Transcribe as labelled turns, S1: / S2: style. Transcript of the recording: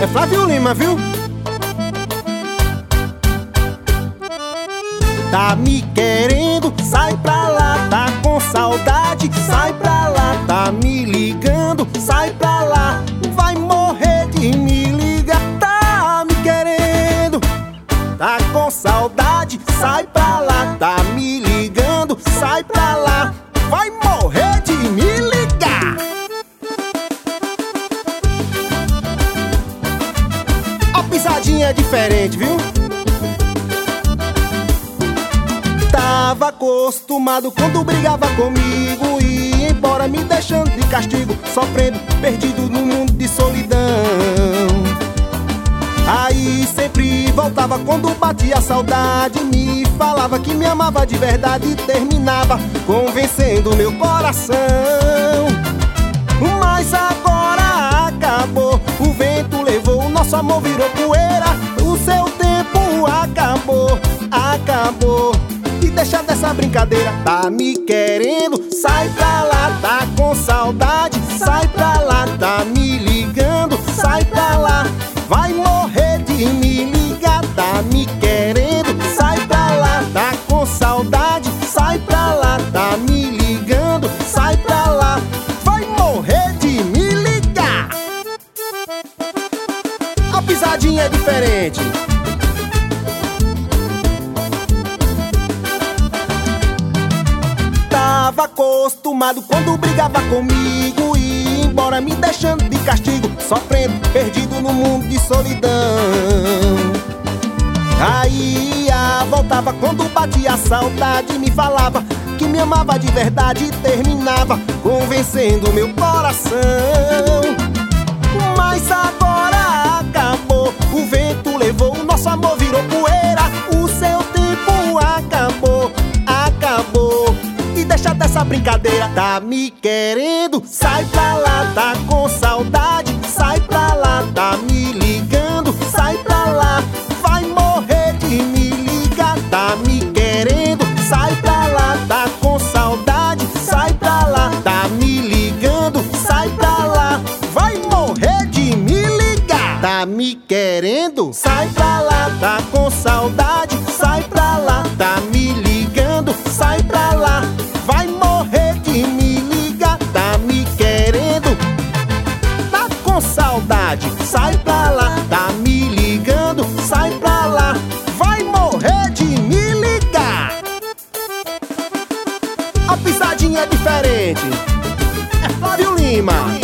S1: É Flávio Lima, viu? Tá me querendo, sai pra lá, tá com saudade, sai pra lá, tá me ligando, sai pra lá, vai morrer de me ligar. Tá me querendo, tá com saudade, sai pra lá, tá me ligando, sai pra lá, vai morrer de me ligar. A pisadinha é diferente, viu? Tava acostumado quando brigava comigo e ia embora me deixando de castigo, sofrendo, perdido no mundo de solidão. Aí sempre voltava quando batia a saudade, me falava que me amava de verdade e terminava convencendo meu coração. Mas agora acabou, o vento levou, o nosso amor virou poeira, o seu tempo acabou, acabou. E deixa dessa brincadeira, tá me querendo, sai pra lá, tá com saudade, sai pra lá, tá me ligando, sai pra lá, vai morrer de me ligar. Tá me querendo, sai pra lá, tá com saudade, sai pra lá, tá me ligando, sai pra lá, vai morrer de me ligar. A pisadinha é diferente. Tava acostumado quando brigava comigo e ia embora me deixando de castigo, sofrendo, perdido no mundo de solidão. Aí voltava quando batia a saudade, me falava que me amava de verdade e terminava convencendo meu coração. Mas agora acabou, o vento levou, o nosso amor virou poeira, o seu tempo acabou, acabou. E deixa dessa brincadeira, tá me querendo, sai pra lá, tá com saudade, sai pra lá, tá me ligando, sai pra lá, vai morrer de me ligar. Tá me querendo, sai pra lá, tá com saudade, sai pra lá, tá me ligando, sai pra lá, vai morrer de me ligar. Tá me querendo, sai pra lá, tá com saudade, sai pra lá, tá me ligando, sai pra lá, vai morrer de me ligar. Tá me querendo, tá com saudade, sai pra lá, tá me ligando, sai pra lá, vai morrer de me ligar. A pisadinha é diferente. É Flávio Lima.